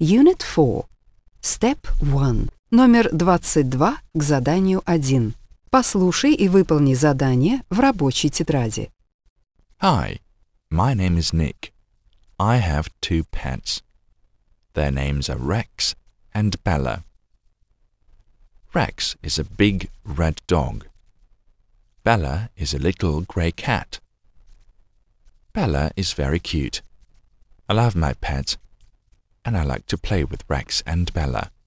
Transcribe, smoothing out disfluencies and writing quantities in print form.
Unit 4. Step 1. Номер 22 к заданию 1. Послушай и выполни задание в рабочей тетради. Hi, my name is Nick. I have two pets. Their names are Rex and Bella. Rex is a big red dog. Bella is a little grey cat. Bella is very cute. I love my pets, and I like to play with Rex and Bella.